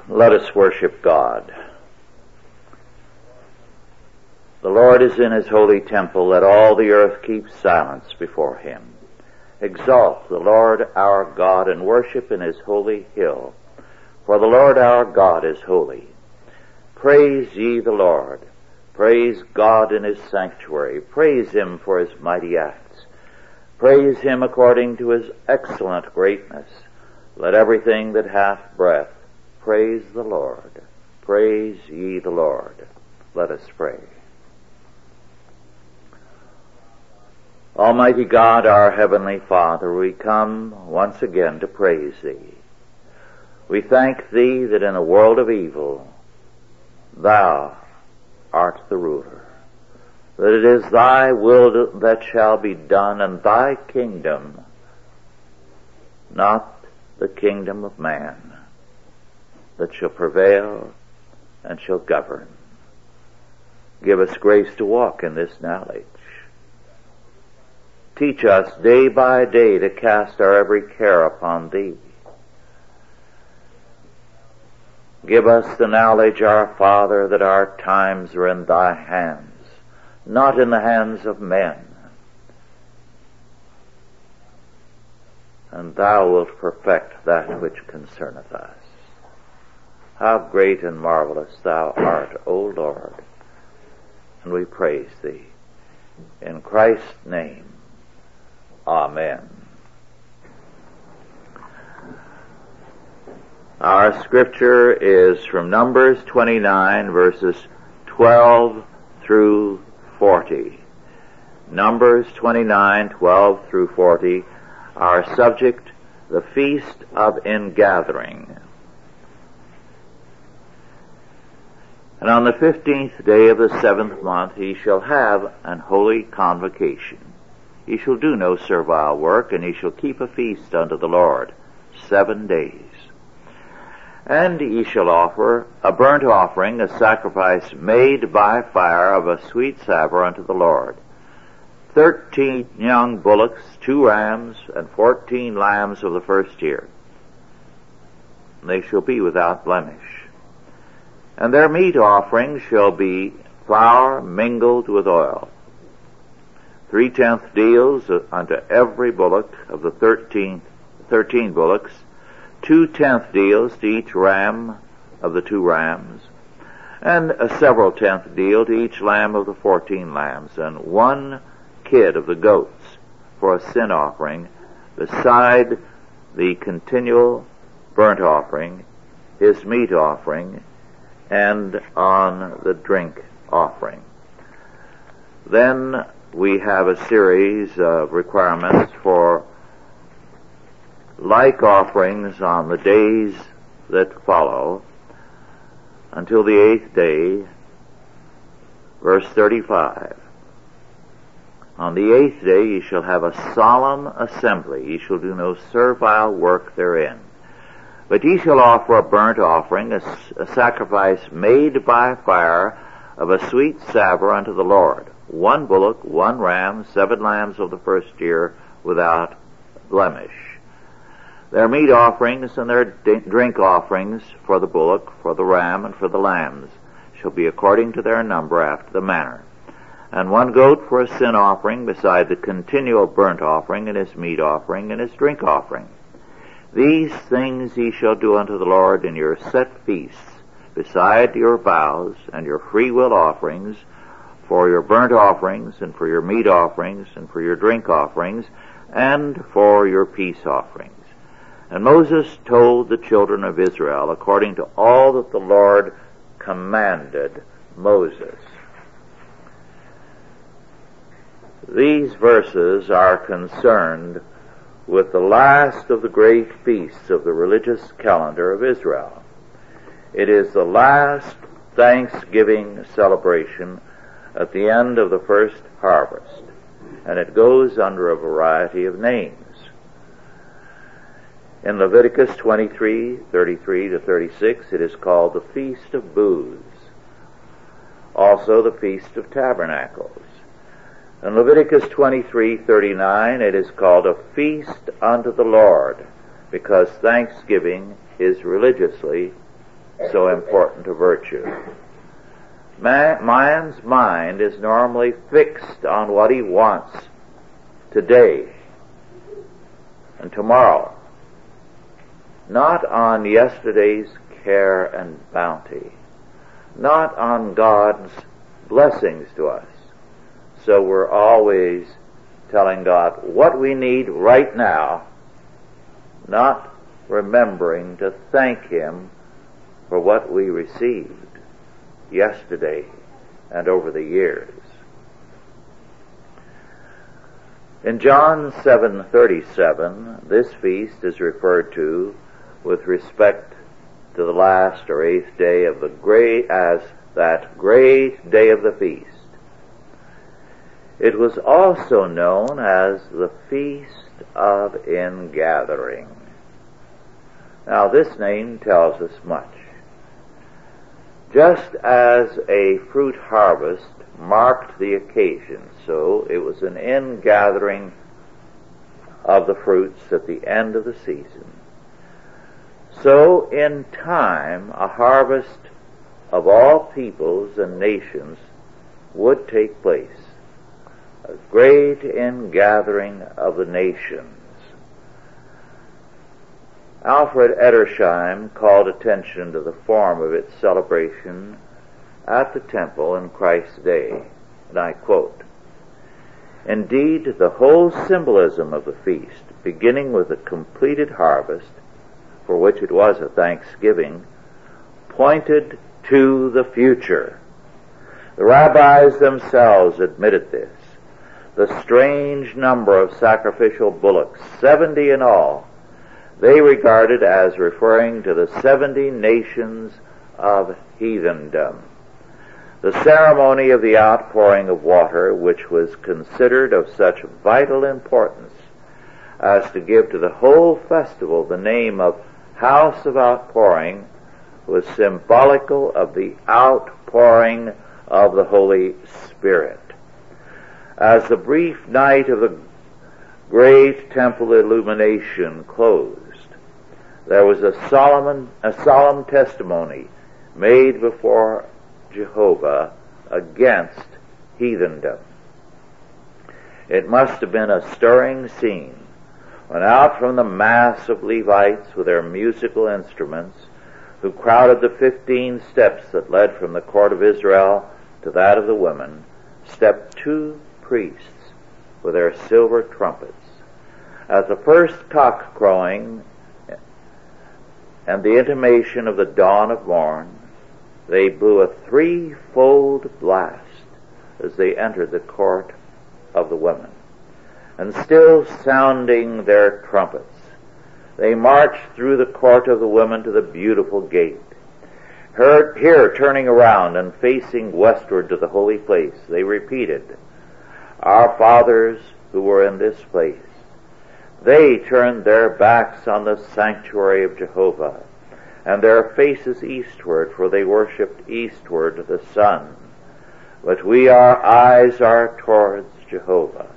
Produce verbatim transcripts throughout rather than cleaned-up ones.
Let us worship God. The Lord is in his holy temple. Let all the earth keep silence before him. Exalt the Lord our God and worship in his holy hill. For the Lord our God is holy. Praise ye the Lord. Praise God in his sanctuary. Praise him for his mighty acts. Praise him according to his excellent greatness. Let everything that hath breath praise the Lord. Praise ye the Lord. Let us pray. Almighty God, our heavenly Father, we come once again to praise thee. We thank thee that in a world of evil, thou art the ruler, that it is thy will that shall be done, and thy kingdom, not the kingdom of man, that shall prevail and shall govern. Give us grace to walk in this knowledge. Teach us day by day to cast our every care upon thee. Give us the knowledge, our Father, that our times are in thy hands, not in the hands of men. And thou wilt perfect that which concerneth us. How great and marvelous thou art, O Lord, and we praise thee. In Christ's name, amen. Our scripture is from Numbers twenty-nine, verses twelve through forty. Numbers twenty-nine, twelve through forty. Our subject, the Feast of Ingathering. And on the fifteenth day of the seventh month he shall have an holy convocation. He shall do no servile work, and he shall keep a feast unto the Lord seven days. And he shall offer a burnt offering, a sacrifice made by fire of a sweet savour unto the Lord. Thirteen young bullocks, two rams, and fourteen lambs of the first year. And they shall be without blemish. And their meat offering shall be flour mingled with oil. Three-tenth deals unto every bullock of the thirteen, thirteen bullocks, two-tenth deals to each ram of the two rams, and a several-tenth deal to each lamb of the fourteen lambs, and one kid of the goats for a sin offering, beside the continual burnt offering, his meat offering, and on the drink offering. Then we have a series of requirements for like offerings on the days that follow until the eighth day, verse thirty-five. On the eighth day ye shall have a solemn assembly. Ye shall do no servile work therein. But ye shall offer a burnt offering, a, a sacrifice made by fire of a sweet savour unto the Lord. One bullock, one ram, seven lambs of the first year, without blemish. Their meat offerings and their drink offerings for the bullock, for the ram, and for the lambs shall be according to their number after the manner. And one goat for a sin offering, beside the continual burnt offering, and his meat offering, and his drink offering. These things ye shall do unto the Lord in your set feasts, beside your vows and your freewill offerings, for your burnt offerings, and for your meat offerings, and for your drink offerings, and for your peace offerings. And Moses told the children of Israel, according to all that the Lord commanded Moses. These verses are concerned with the last of the great feasts of the religious calendar of Israel. It is the last Thanksgiving celebration at the end of the first harvest, and it goes under a variety of names. In Leviticus twenty-three, thirty-three to thirty-six, it is called the Feast of Booths, also the Feast of Tabernacles. In Leviticus twenty-three, thirty-nine, it is called a feast unto the Lord, because thanksgiving is religiously so important a virtue. Man, man's mind is normally fixed on what he wants today and tomorrow, not on yesterday's care and bounty, not on God's blessings to us. So we're always telling God what we need right now, not remembering to thank Him for what we received yesterday and over the years. In John seven thirty-seven, this feast is referred to with respect to the last or eighth day of the great, as that great day of the feast. It was also known as the Feast of Ingathering. Now this name tells us much. Just as a fruit harvest marked the occasion, so it was an ingathering of the fruits at the end of the season. So in time, a harvest of all peoples and nations would take place, a great ingathering of the nations. Alfred Edersheim called attention to the form of its celebration at the temple in Christ's day, and I quote, "Indeed, the whole symbolism of the feast, beginning with the completed harvest, for which it was a thanksgiving, pointed to the future. The rabbis themselves admitted this. The strange number of sacrificial bullocks, seventy in all, they regarded as referring to the seventy nations of heathendom. The ceremony of the outpouring of water, which was considered of such vital importance as to give to the whole festival the name of House of Outpouring, was symbolical of the outpouring of the Holy Spirit. As the brief night of the great temple illumination closed, there was a solemn, a solemn testimony made before Jehovah against heathendom. It must have been a stirring scene when out from the mass of Levites with their musical instruments, who crowded the fifteen steps that led from the court of Israel to that of the women, stepped two priests with their silver trumpets. At the first cock crowing and the intimation of the dawn of morn, they blew a threefold blast as they entered the court of the women. And still sounding their trumpets, they marched through the court of the women to the beautiful gate. Here, here turning around and facing westward to the holy place, they repeated, "Our fathers who were in this place." They turned their backs on the sanctuary of Jehovah, and their faces eastward, for they worshipped eastward the sun. But we, our eyes are towards Jehovah.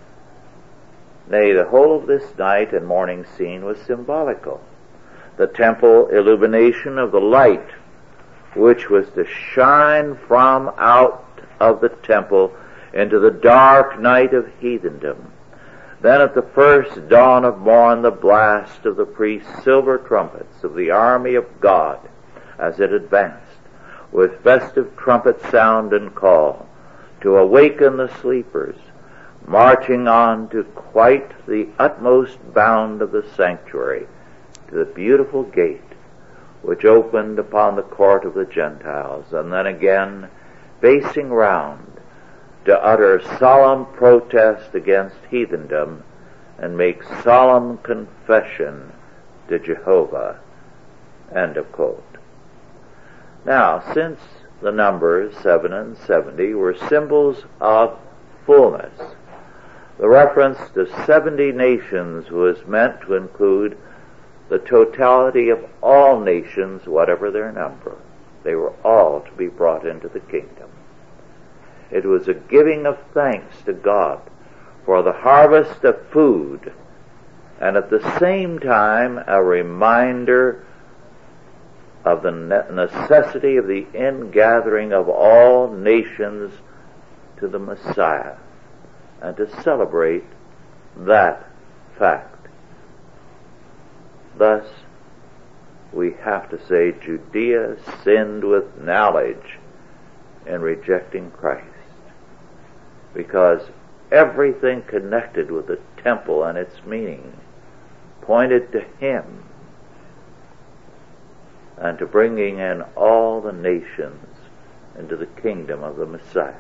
Nay, the whole of this night and morning scene was symbolical. The temple illumination of the light, which was to shine from out of the temple into the dark night of heathendom. Then at the first dawn of morn, the blast of the priest's silver trumpets of the army of God as it advanced, with festive trumpet sound and call, to awaken the sleepers, marching on to quite the utmost bound of the sanctuary, to the beautiful gate which opened upon the court of the Gentiles, and then again facing round to utter solemn protest against heathendom and make solemn confession to Jehovah. End of quote. Now, since the numbers seven and seventy were symbols of fullness, the reference to seventy nations was meant to include the totality of all nations, whatever their number. They were all to be brought into the kingdom. It was a giving of thanks to God for the harvest of food, and at the same time a reminder of the necessity of the ingathering of all nations to the Messiah, and to celebrate that fact. Thus, we have to say Judea sinned with knowledge in rejecting Christ, because everything connected with the temple and its meaning pointed to Him and to bringing in all the nations into the kingdom of the Messiah.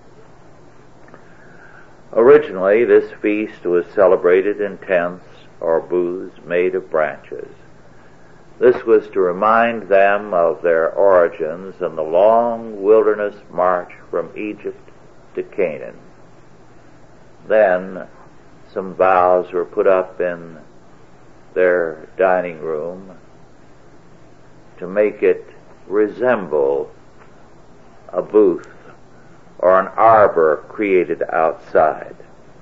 Originally, this feast was celebrated in tents or booths made of branches. This was to remind them of their origins and the long wilderness march from Egypt to Canaan. Then some boughs were put up in their dining room to make it resemble a booth or an arbor created outside.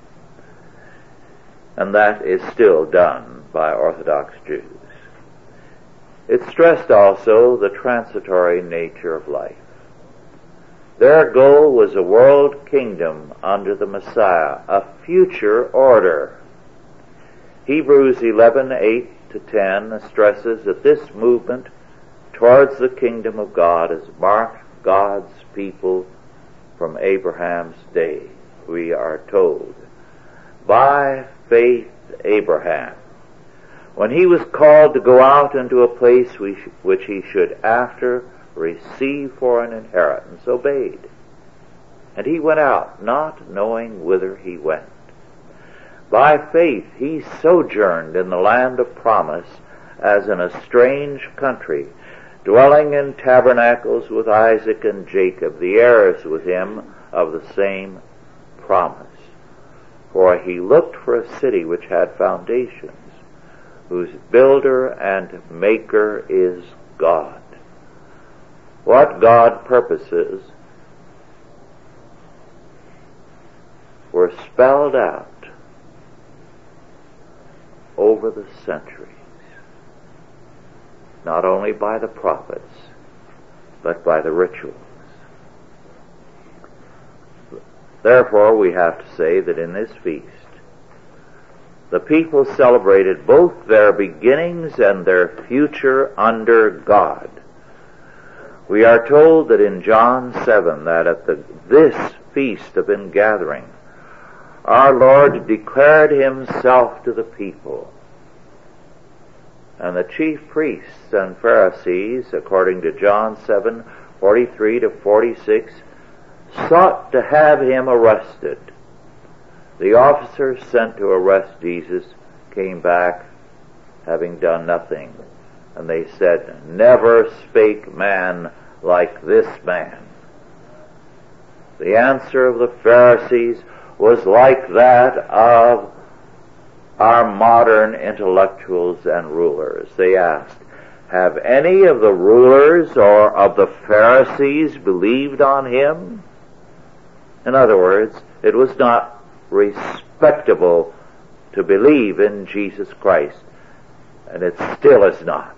And that is still done by Orthodox Jews. It stressed also the transitory nature of life. Their goal was a world kingdom under the Messiah, a future order. Hebrews eleven, eight to ten stresses that this movement towards the kingdom of God has marked God's people from Abraham's day. We are told, by faith Abraham, when he was called to go out into a place which he should after receive for an inheritance, obeyed. And he went out, not knowing whither he went. By faith he sojourned in the land of promise as in a strange country, dwelling in tabernacles with Isaac and Jacob, the heirs with him of the same promise. For he looked for a city which had foundations, whose builder and maker is God. What God purposes were spelled out over the centuries, not only by the prophets, but by the rituals. Therefore, we have to say that in this feast, the people celebrated both their beginnings and their future under God. We are told that in John seven that at the, this feast of ingathering, our Lord declared Himself to the people. And the chief priests and Pharisees, according to John seven, forty-three to forty-six, sought to have Him arrested. The officers sent to arrest Jesus came back having done nothing. And they said, "Never spake man like this man." The answer of the Pharisees was like that of our modern intellectuals and rulers. They asked, "Have any of the rulers or of the Pharisees believed on Him?" In other words, it was not respectable to believe in Jesus Christ, and it still is not.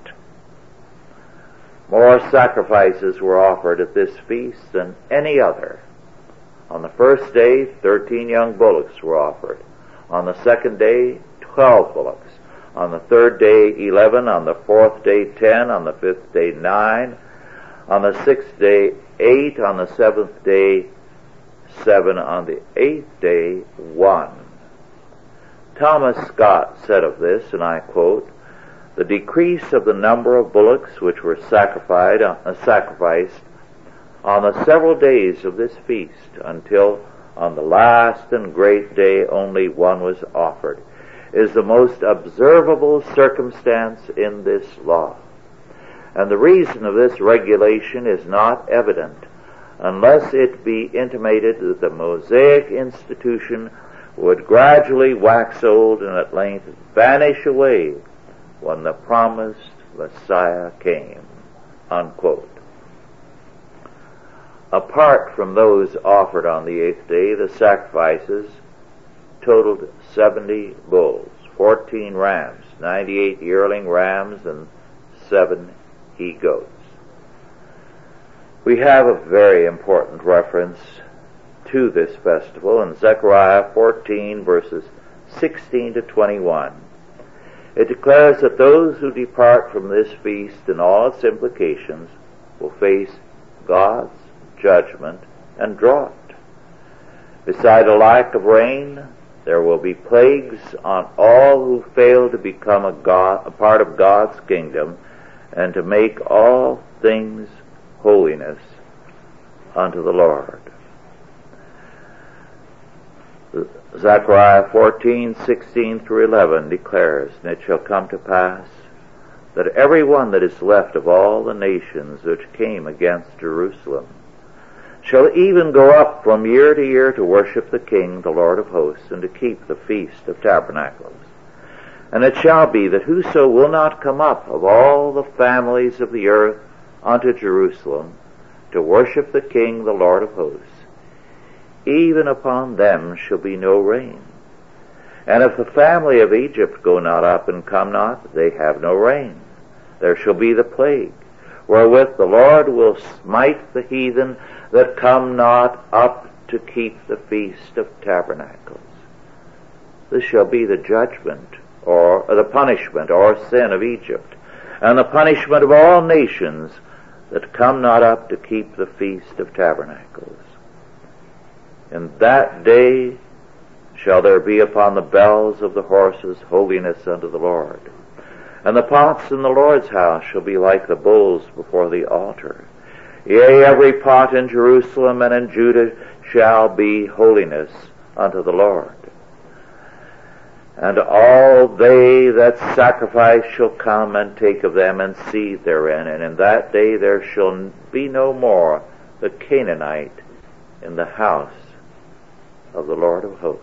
More sacrifices were offered at this feast than any other. On the first day, thirteen young bullocks were offered. On the second day, twelve bullocks. On the third day, eleven. On the fourth day, ten. On the fifth day, nine. On the sixth day, eight. On the seventh day, seven. On the eighth day, one. Thomas Scott said of this, and I quote, "The decrease of the number of bullocks which were sacrificed, uh, sacrificed on the several days of this feast, until on the last and great day only one was offered, is the most observable circumstance in this law. And the reason of this regulation is not evident, unless it be intimated that the Mosaic institution would gradually wax old and at length vanish away when the promised Messiah came." Unquote. Apart from those offered on the eighth day, the sacrifices totaled seventy bulls, fourteen rams, ninety-eight yearling rams, and seven he-goats. We have a very important reference to this festival in Zechariah fourteen, verses sixteen to twenty-one. It declares that those who depart from this feast and all its implications will face God's judgment and drought. Beside a lack of rain, there will be plagues on all who fail to become a, God, a part of God's kingdom and to make all things holiness unto the Lord. Zechariah fourteen, sixteen through eleven declares, "And it shall come to pass that every one that is left of all the nations which came against Jerusalem shall even go up from year to year to worship the King, the Lord of hosts, and to keep the Feast of Tabernacles. And it shall be that whoso will not come up of all the families of the earth unto Jerusalem to worship the King, the Lord of hosts, even upon them shall be no rain. And if the family of Egypt go not up and come not, they have no rain. There shall be the plague, wherewith the Lord will smite the heathen that come not up to keep the Feast of Tabernacles. This shall be the judgment, or the punishment, or sin of Egypt, and the punishment of all nations that come not up to keep the Feast of Tabernacles. In that day shall there be upon the bells of the horses holiness unto the Lord. And the pots in the Lord's house shall be like the bowls before the altar. Yea, every pot in Jerusalem and in Judah shall be holiness unto the Lord. And all they that sacrifice shall come and take of them and seethe therein. And in that day there shall be no more the Canaanite in the house of the Lord of hosts."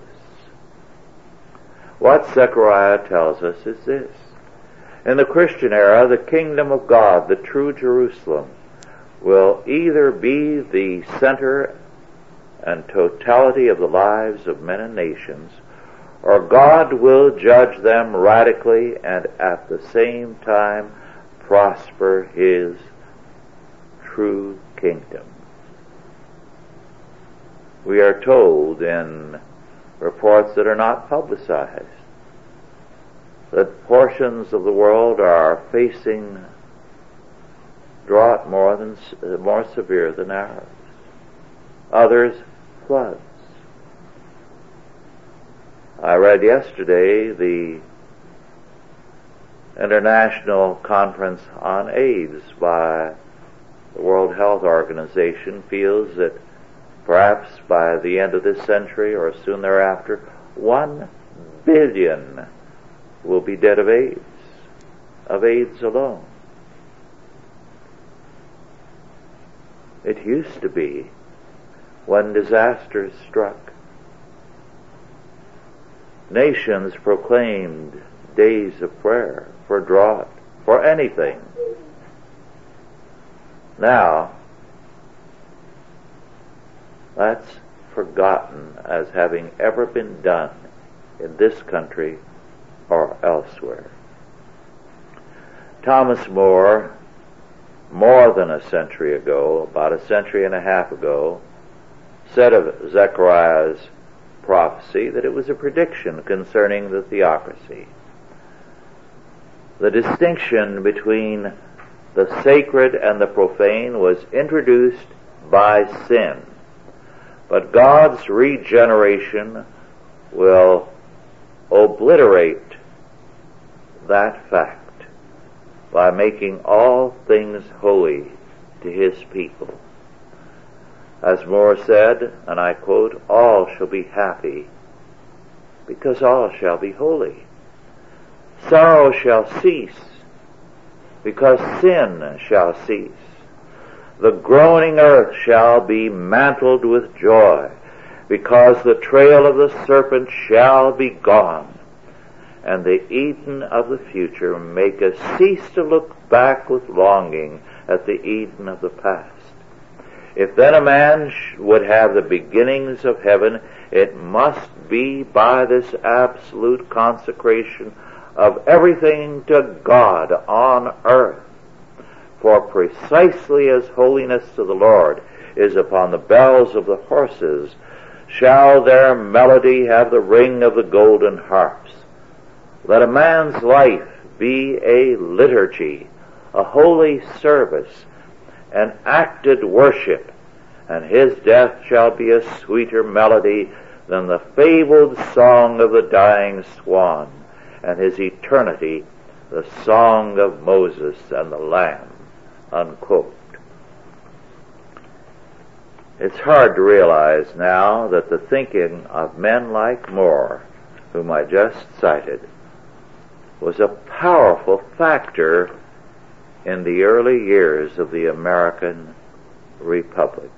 What Zechariah tells us is this: in the Christian era, the kingdom of God, the true Jerusalem, will either be the center and totality of the lives of men and nations, or God will judge them radically and at the same time prosper His true kingdom. We are told in reports that are not publicized that portions of the world are facing drought more than more severe than ours. Others, floods. I read yesterday the International Conference on AIDS by the World Health Organization feels that perhaps by the end of this century or soon thereafter, one billion will be dead of AIDS, of AIDS alone. It used to be, when disasters struck, nations proclaimed days of prayer for drought, for anything. Now, that's forgotten as having ever been done in this country or elsewhere. Thomas More, more than a century ago, about a century and a half ago, said of Zechariah's prophecy that it was a prediction concerning the theocracy. The distinction between the sacred and the profane was introduced by sin. But God's regeneration will obliterate that fact by making all things holy to His people. As Moore said, and I quote, "All shall be happy, because all shall be holy. Sorrow shall cease, because sin shall cease. The groaning earth shall be mantled with joy, because the trail of the serpent shall be gone, and the Eden of the future make us cease to look back with longing at the Eden of the past. If then a man sh- would have the beginnings of heaven, it must be by this absolute consecration of everything to God on earth, For precisely as holiness to the Lord is upon the bells of the horses, shall their melody have the ring of the golden harps. Let a man's life be a liturgy, a holy service, an acted worship, and his death shall be a sweeter melody than the fabled song of the dying swan, and his eternity the song of Moses and the Lamb." Unquote. It's hard to realize now that the thinking of men like Moore, whom I just cited, was a powerful factor in the early years of the American Republic.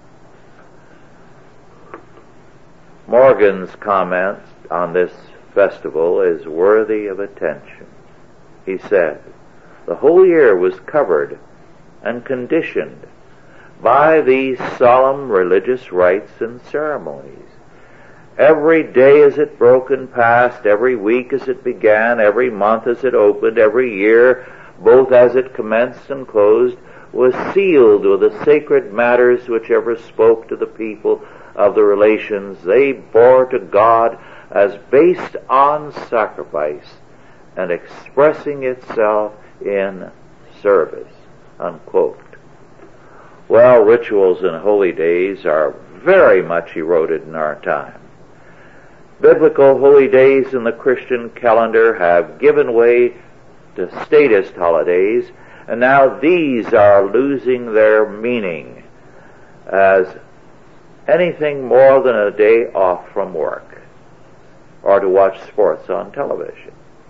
Morgan's comment on this festival is worthy of attention. He said, "The whole year was covered and conditioned by these solemn religious rites and ceremonies. Every day as it broke and passed, every week as it began, every month as it opened, every year, both as it commenced and closed, was sealed with the sacred matters which ever spoke to the people of the relations they bore to God as based on sacrifice and expressing itself in service." Unquote. Well, rituals and holy days are very much eroded in our time. Biblical holy days in the Christian calendar have given way to statist holidays, and now these are losing their meaning as anything more than a day off from work or to watch sports on television.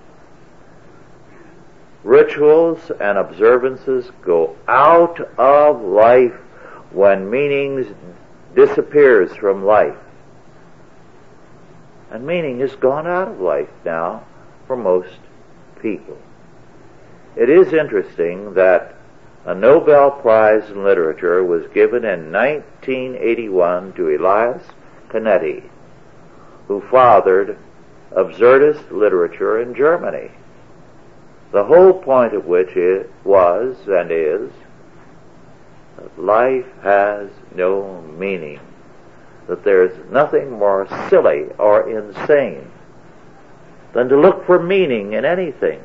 Rituals and observances go out of life when meaning disappears from life. And meaning has gone out of life now for most people. It is interesting that a Nobel Prize in Literature was given in nineteen eighty-one to Elias Canetti, who fathered absurdist literature in Germany. The whole point of which it was and is that life has no meaning, that there's nothing more silly or insane than to look for meaning in anything,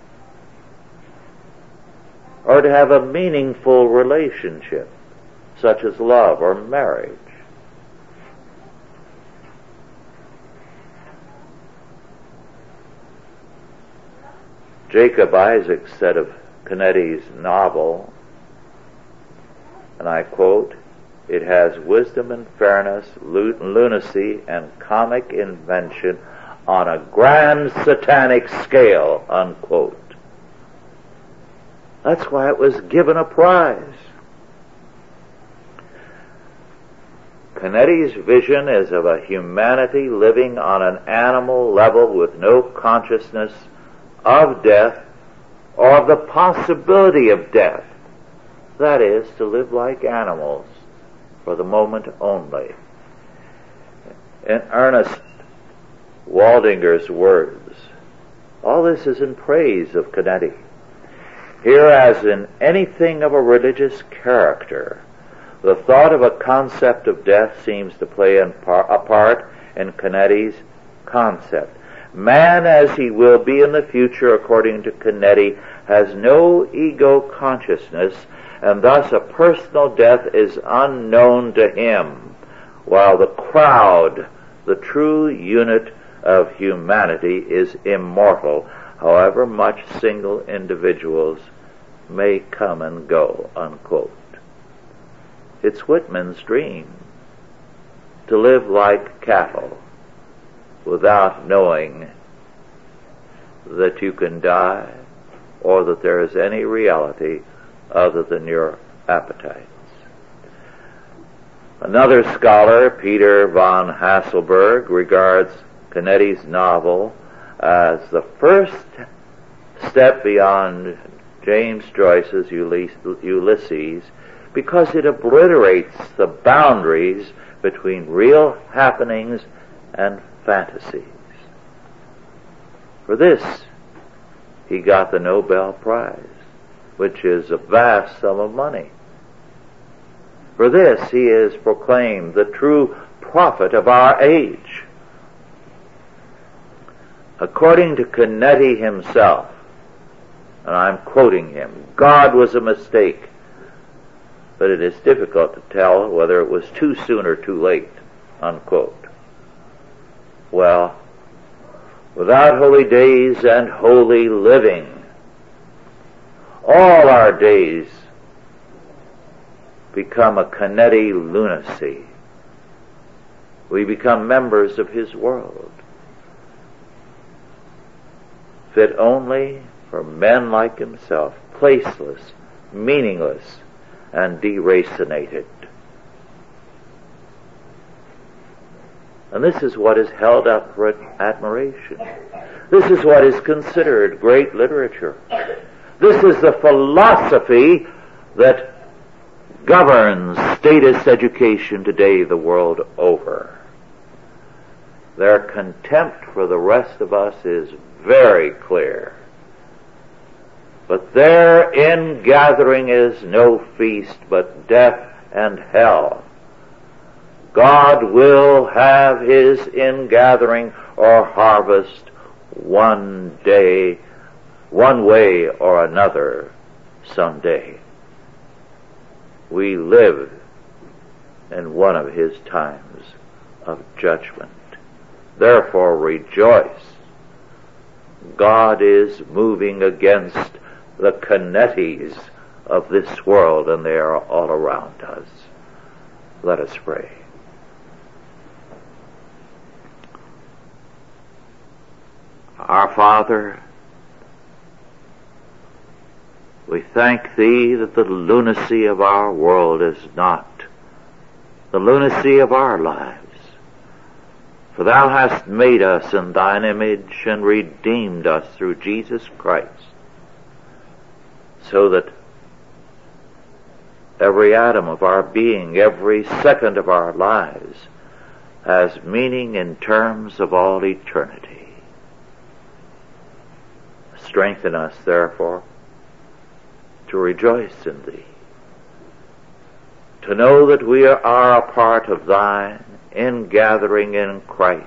or to have a meaningful relationship, such as love or marriage. Jacob Isaacs said of Canetti's novel, and I quote, "It has wisdom and fairness, lunacy and comic invention on a grand satanic scale," unquote. That's why it was given a prize. Canetti's vision is of a humanity living on an animal level with no consciousness of death or of the possibility of death. That is, to live like animals for the moment only. In Ernest Waldinger's words, all this is in praise of Canetti. Here, as in anything of a religious character, the thought of a concept of death seems to play a part in Canetti's concept. Man, as he will be in the future, according to Canetti, has no ego consciousness, and thus a personal death is unknown to him, while the crowd, the true unit of humanity, is immortal, however much single individuals may come and go, unquote. It's Whitman's dream to live like cattle without knowing that you can die or that there is any reality other than your appetites. Another scholar, Peter von Hasselberg, regards Canetti's novel as the first step beyond James Joyce's Ulysses because it obliterates the boundaries between real happenings and fantasies. For this, he got the Nobel Prize, which is a vast sum of money. For this he is proclaimed the true prophet of our age. According to Canetti himself, and I'm quoting him, God was a mistake, but it is difficult to tell whether it was too soon or too late, unquote. Well, without holy days and holy living, all our days become a Canetti lunacy. We become members of his world, fit only for men like himself, placeless, meaningless, and deracinated. And this is what is held up for admiration. This is what is considered great literature. This is the philosophy that governs statist education today the world over. Their contempt for the rest of us is very clear. But their ingathering is no feast, but death and hell. God will have his ingathering or harvest one day, one way or another, someday. We live in one of his times of judgment. Therefore rejoice. God is moving against the Canettis of this world, and they are all around us. Let us pray. Our Father, we thank Thee that the lunacy of our world is not the lunacy of our lives. For Thou hast made us in Thine image and redeemed us through Jesus Christ, so that every atom of our being, every second of our lives, has meaning in terms of all eternity. Strengthen us, therefore, to rejoice in Thee, to know that we are a part of Thine ingathering in Christ,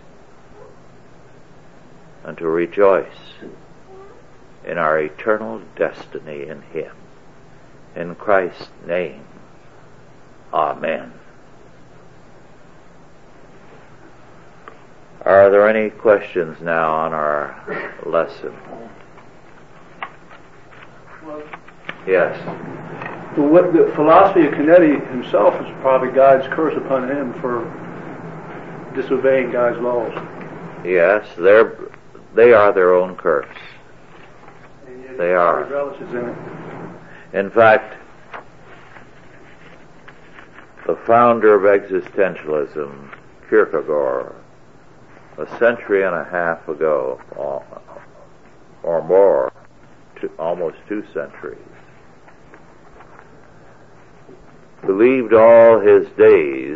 and to rejoice in our eternal destiny in Him. In Christ's name, Amen. Are there any questions now on our lesson? Well, yes. Well, what the philosophy of Canetti himself is probably God's curse upon him for disobeying God's laws. Yes, they're, they are their own curse. And yet They are. he relishes in it. In fact, the founder of existentialism, Kierkegaard, a century and a half ago, or more, to almost two centuries, believed all his days,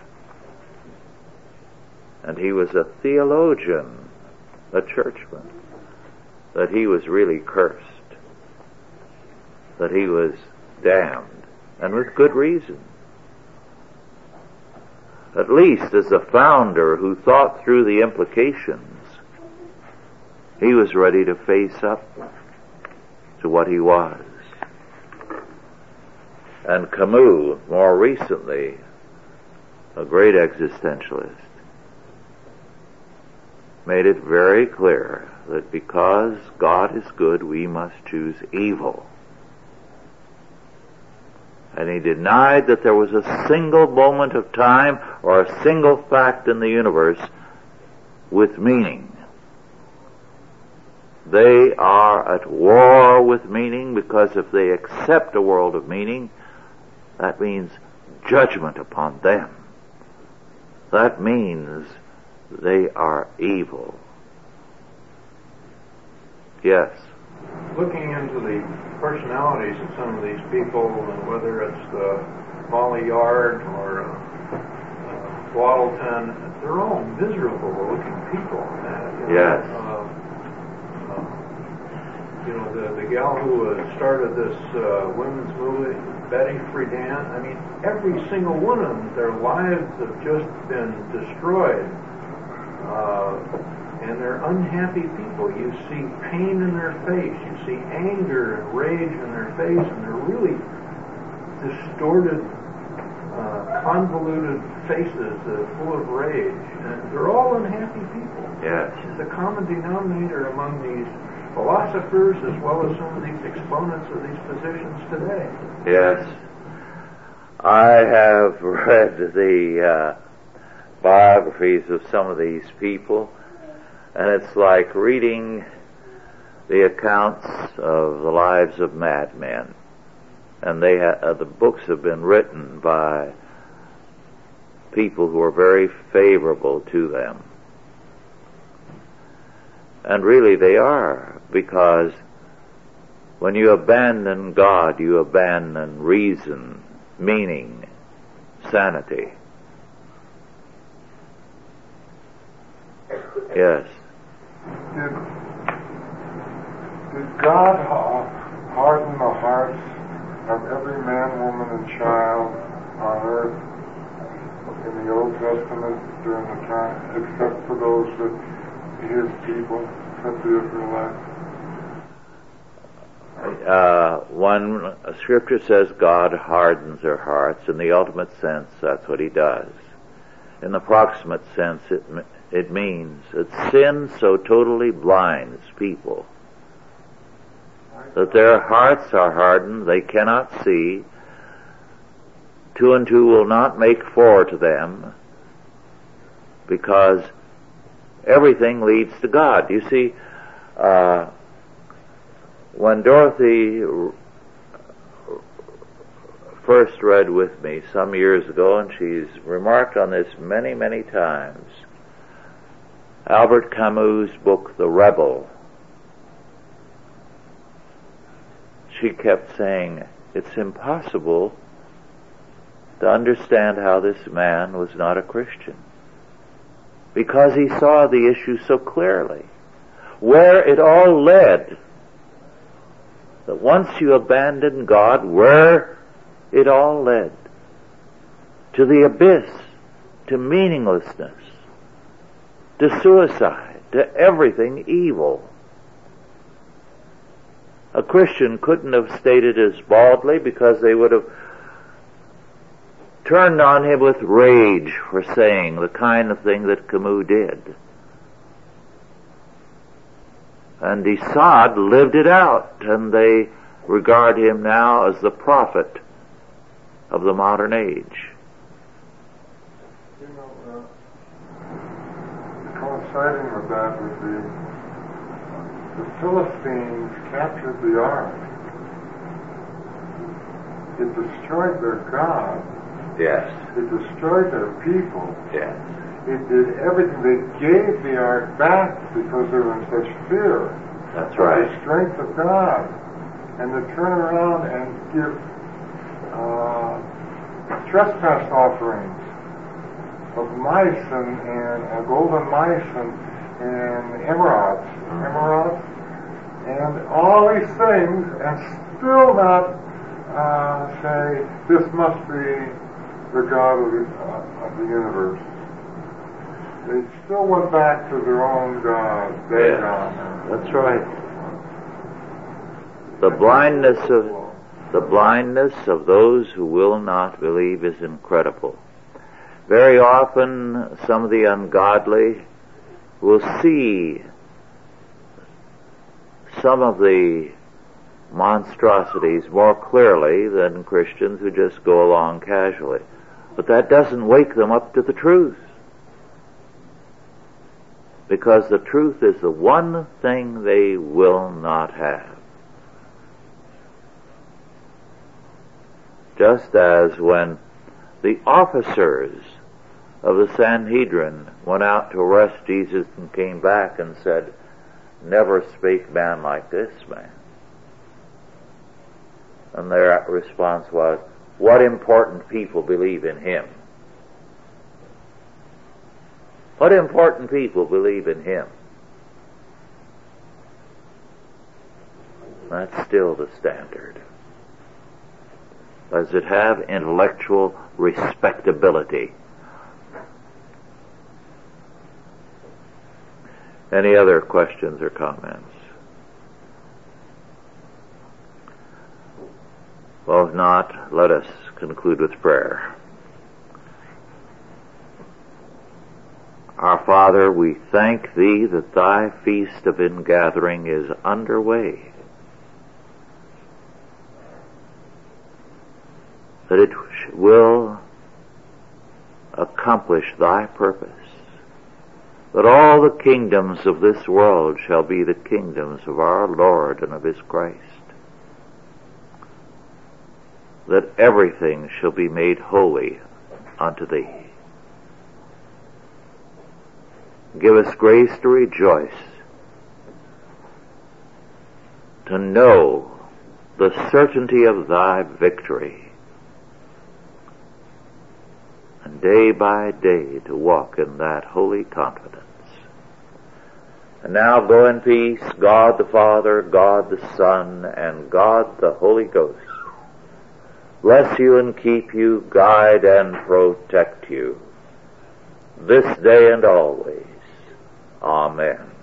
and he was a theologian, a churchman, that he was really cursed, that he was damned, and with good reason. At least as the founder who thought through the implications, he was ready to face up to what he was. And Camus, more recently, a great existentialist, made it very clear that because God is good, we must choose evil. And he denied that there was a single moment of time or a single fact in the universe with meaning. They are at war with meaning, because if they accept a world of meaning, that means judgment upon them. That means they are evil. Yes. Looking into the personalities of some of these people, and whether it's the Molly Yard or uh, uh, Waddleton, they're all miserable looking people. Uh, you know, Yes. Uh, uh, you know, the, the gal who uh, started this uh, women's movement, Betty Friedan, I mean, every single one of them, their lives have just been destroyed. Uh, and they're unhappy people. You see pain in their face. You see anger and rage in their face, and they're really distorted, uh, convoluted faces uh, full of rage. And they're all unhappy people. Yes. The common denominator among these philosophers as well as some of these exponents of these positions today. Yes. I have read the uh, biographies of some of these people, and it's like reading the accounts of the lives of madmen. And they ha- uh, the books have been written by people who are very favorable to them. And really they are, because when you abandon God, you abandon reason, meaning, sanity. Yes. Did, did God harden the hearts of every man, woman, and child on earth in the Old Testament during the time, except for those that his people, except the Israelites? Uh, one scripture says God hardens their hearts. In the ultimate sense, that's what he does. In the proximate sense, it it means that sin so totally blinds people that their hearts are hardened, they cannot see. Two and two will not make four to them, because everything leads to God. You see, uh, when Dorothy first read with me some years ago, and she's remarked on this many, many times, Albert Camus' book, The Rebel, she kept saying, it's impossible to understand how this man was not a Christian, because he saw the issue so clearly, where it all led. That once you abandon God, where it all led, to the abyss, to meaninglessness, to suicide, to everything evil. A Christian couldn't have stated as baldly, because they would have turned on him with rage for saying the kind of thing that Camus did. And de Sade lived it out, and they regard him now as the prophet of the modern age. You know, uh, coinciding with that would be the Philistines captured the ark. It destroyed their God. Yes. It destroyed their people. Yes. It did everything. They gave the ark back because they were in such fear. That's right. The strength of God. And to turn around and give uh, trespass offerings of mice and, and uh, golden mice and, and emeralds, emeralds, and all these things, and still not uh, say, this must be the God of the, uh, of the universe. They still went back to their own God, Dagon. Yes, that's right. The blindness of the blindness of those who will not believe is incredible. Very often, some of the ungodly will see some of the monstrosities more clearly than Christians who just go along casually. But that doesn't wake them up to the truth. Because the truth is the one thing they will not have. Just as when the officers of the Sanhedrin went out to arrest Jesus and came back and said, never spake man like this man. And their response was, what important people believe in him? What important people believe in him? That's still the standard. Does it have intellectual respectability? Any other questions or comments? Well, if not, let us conclude with prayer. Our Father, we thank Thee that Thy feast of ingathering is underway, that it will accomplish Thy purpose, that all the kingdoms of this world shall be the kingdoms of our Lord and of His Christ, that everything shall be made holy unto Thee. Give us grace to rejoice, to know the certainty of Thy victory, and day by day to walk in that holy confidence. And now go in peace, God the Father, God the Son, and God the Holy Ghost bless you and keep you, guide and protect you, this day and always. Amen.